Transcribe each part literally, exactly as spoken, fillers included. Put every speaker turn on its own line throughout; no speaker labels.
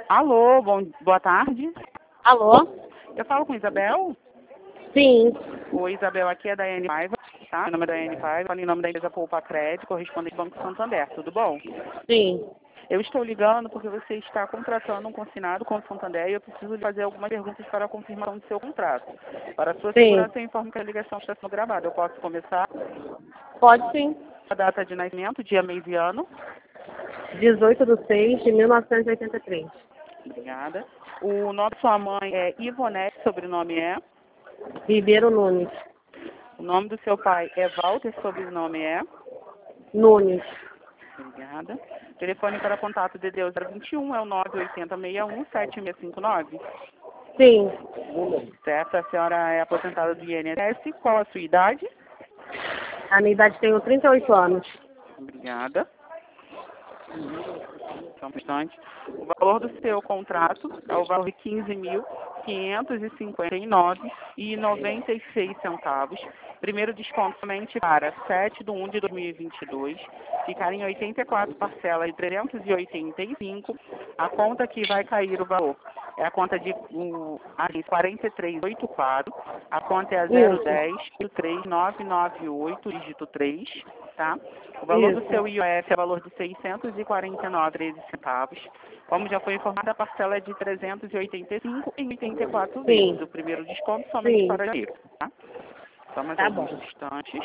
Alô, bom, boa tarde.
Alô?
Eu falo com Isabel?
Sim.
Oi, Isabel, aqui é da Daiane Paiva, tá? Meu nome é Daiane Paiva, falo em nome da empresa Poupa Crédito, correspondente ao Banco Santander, tudo bom?
Sim.
Eu estou ligando porque você está contratando um consignado com o Santander e eu preciso lhe fazer algumas perguntas para a confirmação do seu contrato. Para a sua
Sim.
segurança, eu informo que a ligação está sendo gravada. Eu posso começar?
Pode sim.
A data de nascimento, dia, mês e ano.
dezoito de seis de mil novecentos e oitenta e três.
Obrigada. O nome da sua mãe é Ivonete, sobrenome é?
Ribeiro Nunes.
O nome do seu pai é Walter, sobrenome é?
Nunes.
Obrigada. Telefone para contato de Deus zero vinte e um é o nove oito zero seis um sete seis cinco nove.
Sim.
Certo, a senhora é aposentada do I N S S. Qual a sua idade?
A minha idade tenho trinta e oito anos.
Obrigada. Só um instante. O valor do seu contrato é o valor de quinze mil quinhentos e cinquenta e nove reais e noventa e seis centavos. Primeiro desconto somente para sete de um de dois mil e vinte e dois. Ficar em oitenta e quatro parcelas de trezentos e oitenta e cinco. A conta que vai cair o valor é a conta de um, quarenta e três oitenta e quatro. A conta é a zero
Isso.
dez três nove nove oito, dígito três, tá? O valor do
Isso.
seu I O F é o valor de seiscentos e quarenta e nove reais e treze centavos. Como já foi informado, a parcela é de trezentos e oitenta e cinco em oitenta e quatro vezes.
Sim.
O primeiro desconto somente
Sim.
para janeiro, tá? Só mais
Tá
alguns
bom.
instantes.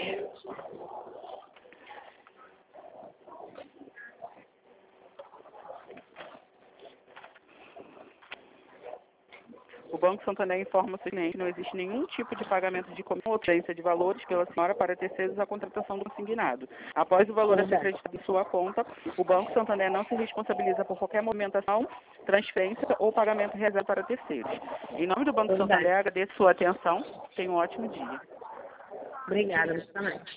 O Banco Santander informa o cliente que não existe nenhum tipo de pagamento de comissão ou transferência de valores pela senhora para terceiros a contratação do consignado. Após o valor a ser
Verdade.
acreditado em sua conta, o Banco Santander não se responsabiliza por qualquer movimentação, transferência ou pagamento reservado para terceiros. Em nome do Banco
Verdade.
Santander, agradeço sua atenção. Tenha um ótimo dia.
Obrigada, você também.